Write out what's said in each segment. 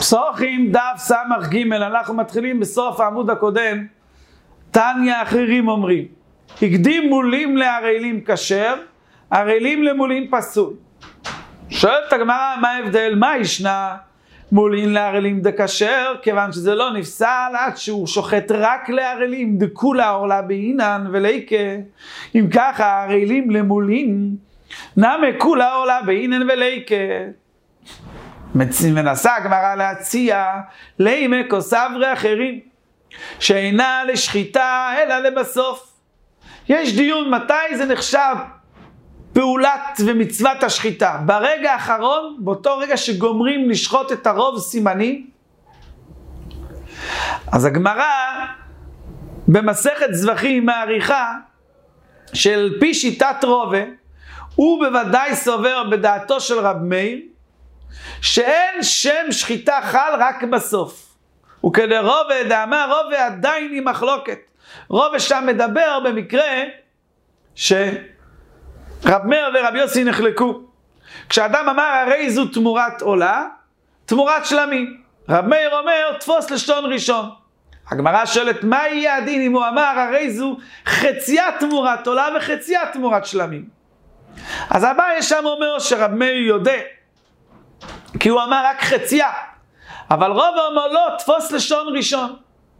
פסוחים דף סמך ג', אנחנו מתחילים בסוף העמוד הקודם. תניא אחרים אומרים, הקדים מולים לערלים כשר, ערלים למולים פסול. שואלת הגמרא, מה ההבדל? מה ישנה? מולין לערלים דכשר, כיוון שזה לא נפסל עד שהוא שוחט רק לערלים, דכולה עורלה בעינן וליקה. אם ככה, ערלים למולין, נמה כולה עורלה בעינן וליקה. מנסה הגמרא להציע לימי כוסברי אחרים, שאינה לשחיטה אלא לבסוף. יש דיון מתי זה נחשב פעולת ומצוות השחיטה. ברגע האחרון, באותו רגע שגומרים לשחוט את הרוב סימני, אז הגמרא במסכת זבחים מעריכה של פי שיטת רובה, הוא בוודאי סובר בדעתו של רב מאיר, שאין שם שחיטה חל רק בסוף. וכדי רובה דאמר רובה עדיין היא מחלוקת. רובה שם מדבר במקרה רב מאיר ורב יוסי נחלקו. כשאדם אמר הרי זו תמורת עולה, תמורת שלמים. רב מאיר אומר תפוס לשון ראשון. הגמרא שואלת מה יהיה הדין אם הוא אמר הרי זו חציית תמורת עולה וחציית תמורת שלמים. אז אביי שם אומר שרב מאיר יודע, כי הוא אמר רק חצייה. אבל רוב אומר לא, תפוס לשון ראשון.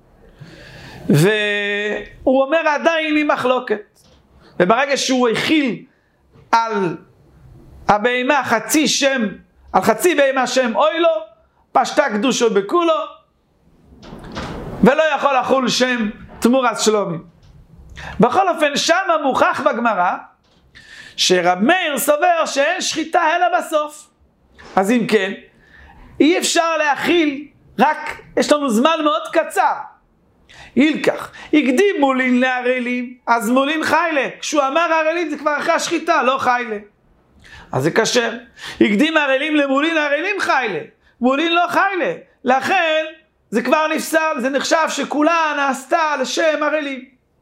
והוא אומר עדיין היא מחלוקת. וברגע שהוא הכיל על הבהמה חצי שם, על חצי בהמה שם אוי לו, פשטה קדושו בכולו, ולא יכול לחול שם תמורת שלומים. בכל אופן שם מוכח בגמרא שרב מאיר סובר שאין שחיטה אלא בסוף. אז אם כן, אי אפשר להכיל, רק יש לנו זמן מאוד קצר. ילקח, הקדים מולין לערלים, אז מולין חיילה. כשהוא אמר ערלים זה כבר אחרי השחיטה, לא חיילה. אז זה כשר. הקדים ערלים למולין, ערלים חיילה. מולין לא חיילה. לכן זה כבר נפסל, זה נחשב שכולה נעשתה לשם ערלים.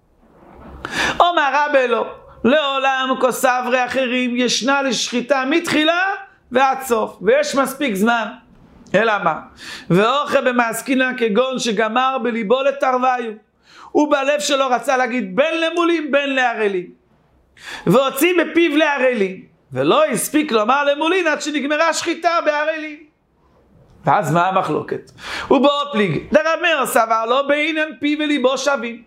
אומר רבי לא, לעולם כוסברי אחרים ישנה לשחיטה מתחילה ועד סוף, ויש מספיק זמן. אלא מה? ואוכל במעסקינן כגון שגמר בליבו לתרוויו, הוא בלב שלו רצה להגיד בין למולים בין לערלים, והוציא בפיו לערלים, ולא הספיק לומר למולין עד שנגמרה שחיטה בערלים. ואז מה המחלוקת? ובאופליג דרב מאיר סבר לו בעינן פיו וליבו שווים.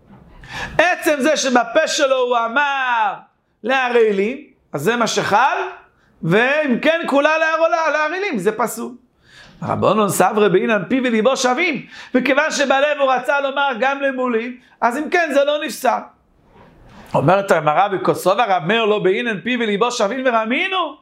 עצם זה שבפה שלו הוא אמר לערלים, אז זה מה שחל, ואם כן כולה לערלים, זה פסול. רבונון סברי בעינן פיו וליבו שווים, וכיוון שבלב הוא רצה לומר גם למולים, אז אם כן זה לא נפסל. אומרת הגמרא בכוסובה רב מאיר לא בעינן פיו וליבו שווים ורמינו.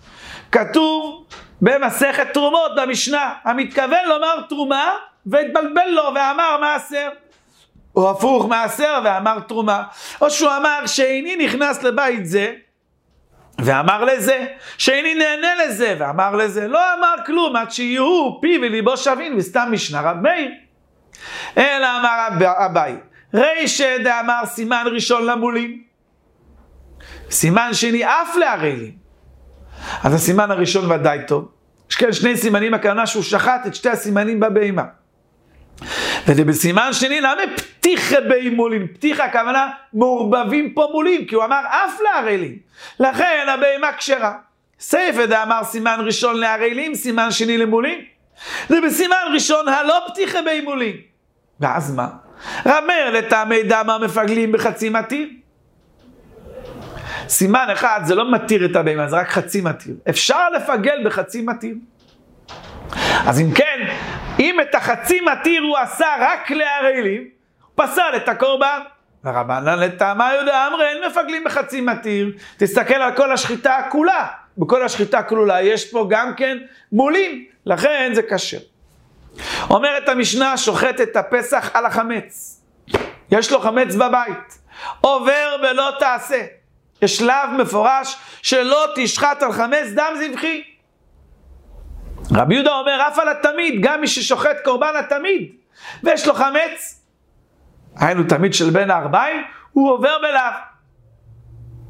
כתוב במסכת תרומות במשנה, המתכוון לומר תרומה והתבלבל לו ואמר מעשר, או הפוך מעשר ואמר תרומה, או שהוא אמר שאיני נכנס לבית זה ואמר לזה, שאיני נהנה לזה ואמר לזה, לא אמר כלום עד שיהיו פי וליבו שווין, וסתם משנה רב מאיר. אלא אמר אביי, רישא דאמר סימן ראשון למולים, סימן שני אף לערלים. אז הסימן הראשון ודאי טוב. יש כאן שני סימנים, הכוונה שהוא שחט את שתי הסימנים בבהמה. ובסימן שני למה פתיחה בי מולים? פתיחה הכוונה מעורבבים פה מולים, כי הוא אמר אף לערלים. לכן הבהמה כשרה. סייפה דאמר סימן ראשון לערלים, סימן שני למולים. ובסימן ראשון הלא פתיחה בי מולים. ואז מה? רב מאיר לטעמי דמה מפגלים בחצי מתיר. סימן אחד זה לא מתיר את הבהמה, זה רק חצי מתיר. אפשר לפגל בחצי מתיר. אז אם כן, אם את החצי מתיר הוא עשה רק לערלים, הוא פסל את הקורבן. ורבנן לטעמה יהודה אמר אין מפגלים בחצי מתיר. תסתכל על כל השחיטה כולה. בכל השחיטה כלולה יש פה גם כן מולים, לכן זה כשר. אומרת המשנה, שוחט את הפסח על החמץ. יש לו חמץ בבית. עובר ולא תעשה. יש שלב מפורש שלא תשחט על חמץ דם זבחי. רבי יהודה אומר אף על התמיד, גם מי ששוחט קורבן התמיד ויש לו חמץ, היינו תמיד של בין הארבעים, הוא עובר בלאו.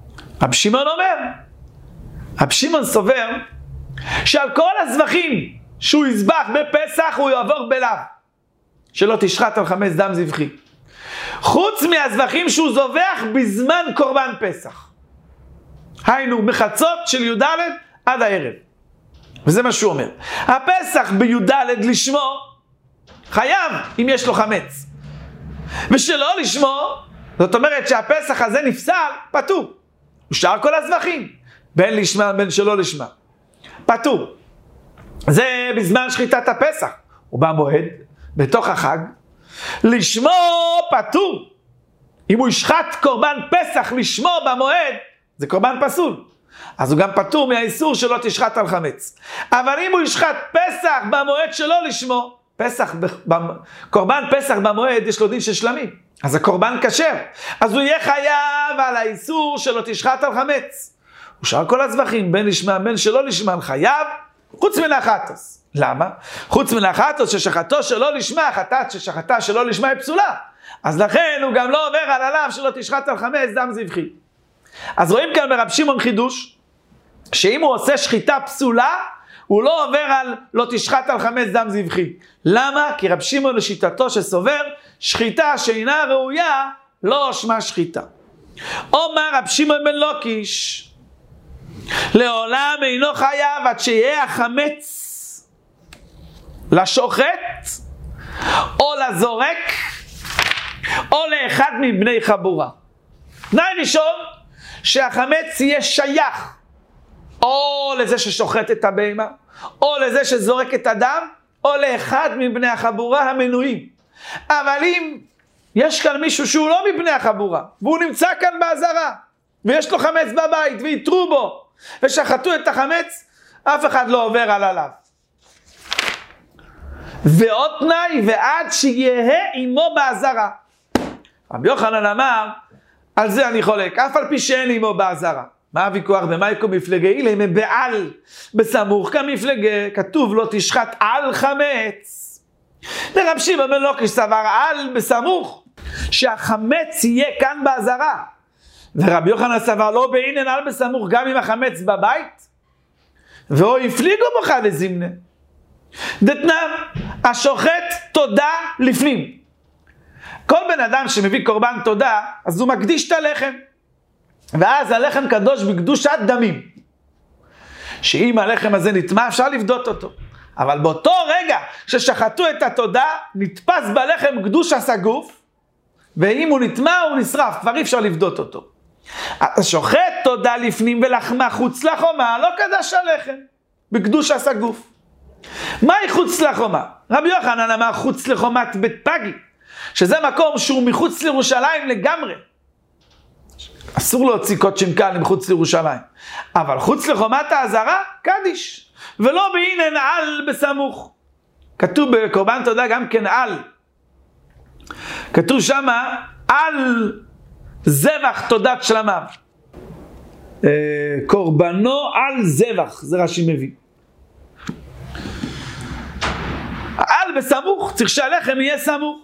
רב שמעון אומר, רב שמעון סובר שעל כל הזבחים שהוא יזבח בפסח הוא יעבור בלאו, שלא תשחט על חמץ דם זבחי. חוץ מהזבחים שהוא זובח בזמן קורבן פסח. היינו מחצות של י"ד עד הערב. וזה מה שהוא אומר. הפסח בי"ד לשמו חייב אם יש לו חמץ. ושלא לשמו, זאת אומרת שהפסח הזה נפסל, פטור. הוא שאר כל הזבחים, בין לשמה בין שלא לשמה. פטור. זה בזמן שחיטת הפסח. ובמועד, בתוך החג, לשמו פטור. אם הוא ישחט קורבן פסח לשמו במועד, זה קורבן פסול. אז הוא גם פטור מהאיסור שלא תשחט על חמץ. אבל אם הוא ישחט פסח במועד שלא לשמו, קורבן פסח במועד יש לו דין של שלמים. אז הקורבן כשר. אז הוא יהיה חייב על האיסור שלא תשחט על חמץ. ושאר כל הזבחים, בין לשמה בין שלא לשמה, חייב, חוץ מן החטוס. למה? חוץ מן החטוס ששחטו שלא לשמה, חטאת ששחטה שלא לשמה היא פסולה. אז לכן הוא גם לא עובר על עליו שלא תשחט על חמץ דם זבחי. אז רואים כאן ברב שמעון חידוש, שאם הוא עושה שחיטה פסולה, הוא לא עובר על לא תשחט על חמץ דם זבחי. למה? כי רב שמעון לשיטתו שסובר, שחיטה שאינה ראויה, לא שמה שחיטה. אומר רב שמעון בן לוקיש, לעולם אינו חייב עד שיהיה החמץ לשוחט, או לזורק, או לאחד מבני חבורה. תנאי ראשון, שהחמץ יהיה שייך, או לזה ששוחט את הבהמה, או לזה שזורק את הדם, או לאחד מבני החבורה המנויים. אבל אם יש כאן מישהו שהוא לא מבני החבורה, והוא נמצא כאן בעזרה, ויש לו חמץ בבית, ויתרו בו, ושחטו את החמץ, אף אחד לא עובר עליו. ועוד תנאי, ועד שיהיה עמו בעזרה. רבי יוחנן אמר, על זה אני חולק, אף על פי שאין עמו בעזרה. מה הוויכוח במייקו מפלגי? אילה הם בעל בסמוך כמפלגי, כתוב לא תשחט על חמץ. ורב שמעון בן לוקיש סבר על בסמוך, שהחמץ יהיה כאן בעזרה. ורבי יוחנן סבר לא בעינן על בסמוך גם עם החמץ בבית, ואו הפליגו בך לזמנה. דתנן, השוחט תודה לפנים. כל בן אדם שמביא קורבן תודה, אז הוא מקדיש את הלחם. ואז הלחם קדוש בקדושת דמים. שאם הלחם הזה נטמע, אפשר לבדות אותו. אבל באותו רגע ששחטו את התודה, נתפס בלחם קדוש הסגוף, ואם הוא נטמע הוא נשרף, כבר אי אפשר לבדות אותו. השוחט תודה לפנים ולחמה חוץ לחומה, לא קדש הלחם, בקדוש הסגוף. מהי חוץ לחומה? רבי יוחנן אמר חוץ לחומת בית פגי, שזה מקום שהוא מחוץ לירושלים לגמרי. אסור להוציא קודשים כאן מחוץ לירושלים. אבל חוץ לחומת העזרה, קדיש. ולא בעינן על בסמוך. כתוב בקורבן תודה גם כן על. כתוב שמה על זבח תודת שלמיו. קורבנו על זבח, זה רש"י מביא. על בסמוך, צריך שהלחם יהיה סמוך.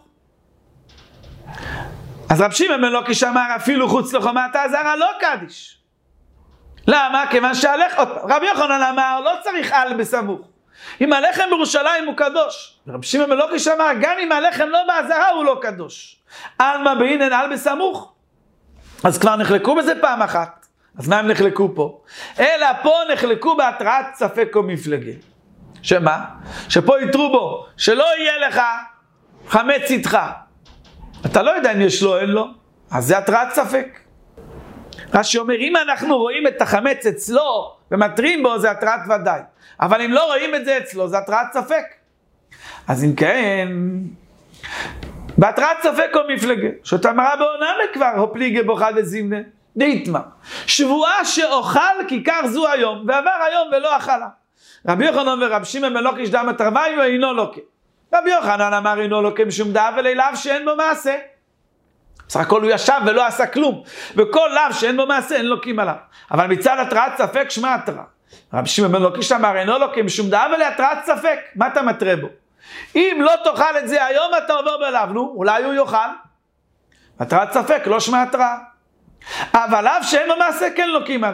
אז רב שמעון בן לוקיש אמר אפילו חוץ לחומת העזרה לא קדיש. למה? כיוון רבי יוחנן אמר לא צריך על בסמוך. אם הלחם בירושלים הוא קדוש. רבי שמעון בן לוקיש אמר גם אם הלחם לא בעזרה הוא לא קדוש. על מה בעינן על בסמוך? אז כבר נחלקו בזה פעם אחת. אז מה הם נחלקו פה? אלא פה נחלקו בהתראת ספק או מפלגה. שמה? שפה יתרו בו שלא יהיה לך חמץ איתך. אתה לא יודע אם יש לו או אין לו, אז זה התראת ספק. רש"י אומר, אם אנחנו רואים את החמץ אצלו ומתרים בו, זה התראת ודאי. אבל אם לא רואים את זה אצלו, זה התראת ספק. אז אם כן, בהתראת ספק או מפלגה, שאתה מראה בעונמה כבר, הופליגה בוכה לזמנה, דהיתמה. שבועה שאוכל כיכר זו היום, ועבר היום ולא אכלה. רבי יוחנן ורב שמעון בן לוקיש דם התרווי ואינו לוקה. רבי יוחנן אמר אינו לוקה משום דאב וליליו שאין בו מעשה. בסך הכל הוא ישב ולא עשה כלום. וכל לאו שאין בו מעשה אין לוקים עליו. אבל מצד התראת ספק שמה התראה. רבי שמעון בן לוקיש אמר אינו לוקה משום דאב ולהתראת ספק. מה אתה מטרה בו? אם לא תאכל את זה היום אתה עובר בלאו. נו, אולי הוא יאכל. התראת ספק לא שמה התראה. אבל לאו שאין בו מעשה כן לוקים עליו.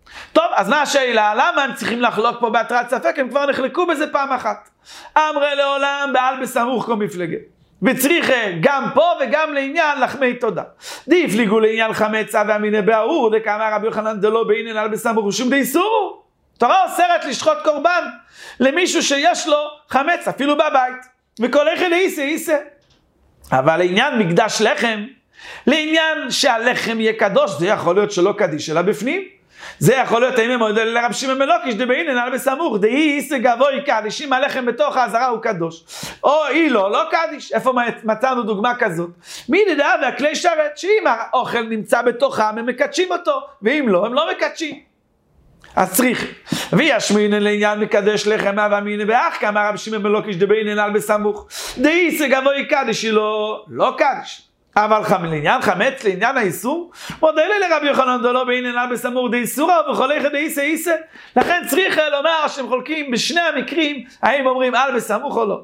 טוב, אז מה השאלה? למה הם צריכים לחלוק פה בהתרעת ספק? הם כבר נחלקו בזה פעם אחת. אמרי לעולם בעל בסמוך כל מפלגה. וצריך גם פה וגם לעניין לחמי תודה. דיפליגו לעניין חמצה ואמיני בארור, דקאמר רבי יוחנן דלא באינן על בסמוך ושום דאיסורו. תורה אוסרת לשחוט קורבן למישהו שיש לו חמץ, אפילו בבית. וכל אחד ייסה. אבל לעניין מקדש לחם, לעניין שהלחם יהיה קדוש, זה יכול להיות שלא קדיש אלא בפנים. זה יכול להיות האם הם מודל לרב שמעון בן לקיש דבעינן על בסמוך דאיסה גבוי קדיש, אם הלחם בתוך העזרה הוא קדוש. או אי לא קדיש. איפה מצאנו דוגמה כזאת? מי דעה והכלי שרת, שאם האוכל נמצא בתוכם הם מקדשים אותו, ואם לא, הם לא מקדשים. אז צריך. וישמינן לעניין מקדש לחם ואמיני באח, כאמר רב שמעון בן לקיש דבעינן על בסמוך דאיסה גבוי קדיש, לא קדיש. אבל לעניין חמץ, לעניין האיסור, מודל לרבי יוחנן דלא באינן על בסמוך דאיסורא ובכל אחד דאיסה. לכן צריך לומר שהם חולקים בשני המקרים, האם אומרים על בסמוך או לא.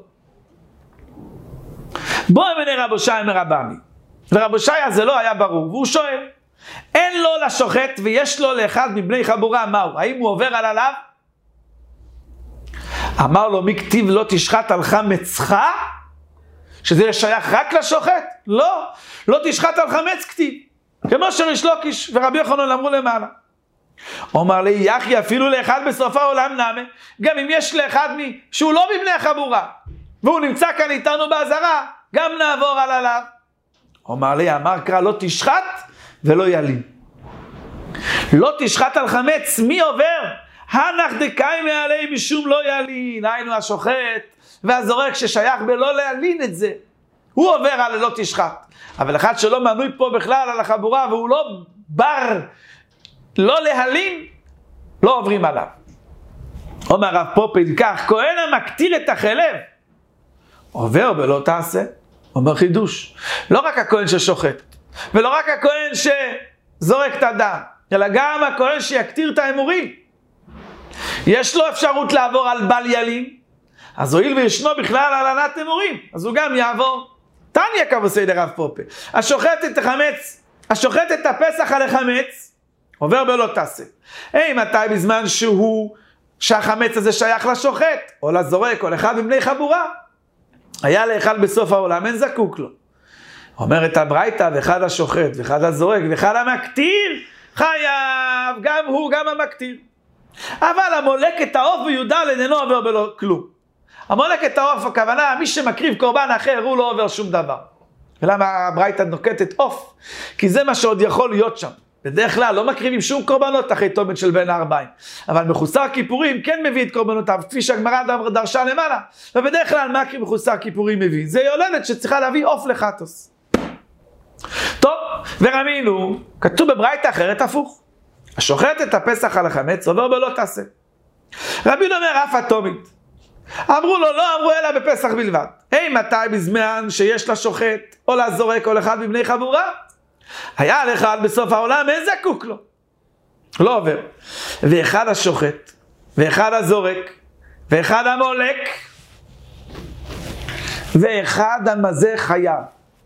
בוא אמנה רב הושעיה מרבני. לרב הושעיה זה לא היה ברור, והוא שואל, אין לו לשוחט ויש לו לאחד מבני חבורה, מהו? האם הוא עובר על עליו? אמר לו, מי כתיב לא תשחט על חמצך? שזה שייך רק לשוחט? לא תשחט על חמץ כתיב. כמו שריש לקיש ורבי יוחנן אמרו למעלה. אומר לי, יחי אפילו לאחד בסוף העולם נמה, גם אם יש לאחד שהוא לא מבני החבורה, והוא נמצא כאן איתנו בעזרה, גם נעבור על עליו. אומר לי, אמר קרא, לא תשחט ולא ילין. לא תשחט על חמץ, מי עובר? הנח דקאי מעלי משום לא ילין. היינו השוחט והזורק ששייך בלא להלין את זה, הוא עובר על לא תשחט. אבל אחד שלא מנוי פה בכלל על החבורה והוא לא בר לא להלין, לא עוברים עליו. אומר הרב פופד כך, כהן המקטיר את החלב עובר בלא תעשה. אומר חידוש, לא רק הכהן ששוחט ולא רק הכהן שזורק את הדם, אלא גם הכהן שיקטיר את האמורים, יש לו אפשרות לעבור על בל ילין. אז הואיל וישנו בכלל הלנת אמורים, אז הוא גם יעבור. תניא כבוסי דרב פופה, השוחט את הפסח על החמץ, עובר בלא תעשה. מתי בזמן שהחמץ הזה שייך לשוחט, או לזורק, או לאחד מבני חבורה, היה לאחד בסוף העולם, אין זקוק לו. אומרת הברייתא, ואחד השוחט, ואחד הזורק, ואחד המקטיר, חייב, גם הוא, גם המקטיר. אבל המולק את העוף בי"ד אינו עובר בלא כלום. המולק את העוף, הכוונה, מי שמקריב קורבן אחר, הוא לא עובר שום דבר. ולמה הברייתא נוקטת עוף? כי זה מה שעוד יכול להיות שם. בדרך כלל לא מקריבים שום קורבנות אחרי תומת של בין הארבעים. אבל מחוסר כיפורים כן מביא את קורבנותיו, כפי שהגמרא דרשה למעלה. ובדרך כלל מה מחוסר כיפורים מביא? זה יולדת שצריכה להביא עוף לחטוס. טוב, ורמינו, כתוב בברייתא אחרת הפוך. השוחט את הפסח על החמץ, עובר בלא תעשה. רבינו אומר אף אטומית. אמרו לו, לא אמרו אלא בפסח בלבד. מתי בזמן שיש לשוחט או לזורק או לאחד מבני חבורה? היה לאחד בסוף העולם, אין זקוק לו. לא עובר. ואחד השוחט, ואחד הזורק, ואחד המולק, ואחד המזה חייב.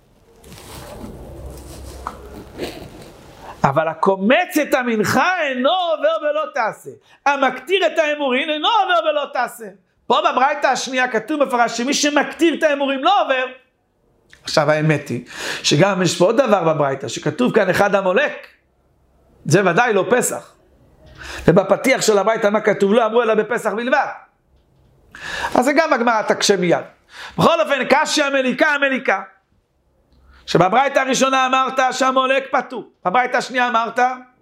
אבל הקומץ את המנחה אינו עובר בלא תעשה. המקטיר את האמורין אינו עובר בלא תעשה. פה בברייתא השנייה כתוב מפורש שמי שמקטיר את האמורים לא עובר. עכשיו האמת היא שגם יש פה עוד דבר בברייתא שכתוב כאן אחד המולק. זה ודאי לא פסח. ובפתיח של הברייתא מה כתוב? לא אמרו אלא בפסח בלבד. אז זה גם הגמרא תקשה מיד. בכל אופן קשיא המליקה. שבברייתא הראשונה אמרת שהמולק פטור. בברייתא השנייה אמרת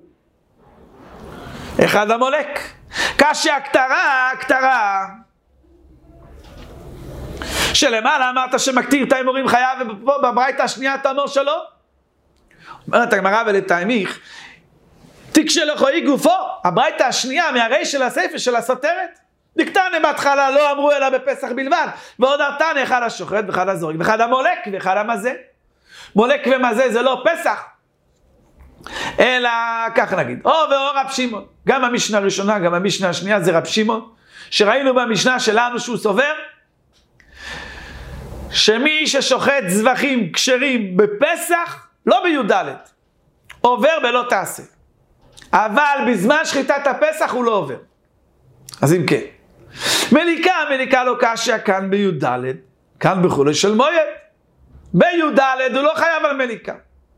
אחד המולק. קשיא הקטרה. שלמעלה אמרת שמקטיר את האמורים חייב, ופה בברייתא השנייה אתה אומר שלא. אומרת הגמרא ולתאמיך, תיק שלכו היא גופו, הברייתא השנייה מהרי של הספר של הסותרת. דקתני בהתחלה לא אמרו אלא בפסח בלבד, ועוד הרתני אחד השוחט ואחד הזורק, ואחד המולק ואחד המזה. מולק ומזה זה לא פסח, אלא כך נגיד, או רב שמעון. גם המשנה הראשונה, גם המשנה השנייה זה רב שמעון, שראינו במשנה שלנו שהוא סובר, שמי ששוחט זבחים כשרים בפסח, לא בי"ד, עובר בלא תעשה. אבל בזמן שחיטת הפסח הוא לא עובר. אז אם כן, מליקה לא קשיא כאן בי"ד, כאן בחולי של מועד. בי"ד הוא לא חייב על מליקה,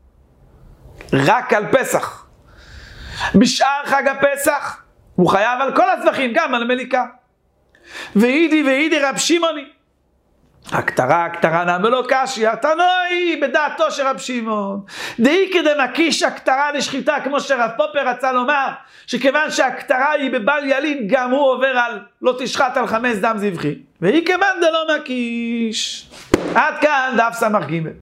רק על פסח. בשאר חג הפסח הוא חייב על כל הזבחים, גם על מליקה. ואידי רב שמעוני, הקטרה נאמר לו קשיא, תנועי בדעתו של רב שמעון, דאי כדי מקיש הקטרה לשחיטה, כמו שרב פופר רצה לומר, שכיוון שהקטרה היא בבל ילין, גם הוא עובר על לא תשחט על 5 דם זבחי, והיא כיוון דלא מקיש. עד כאן דף סמ"ג.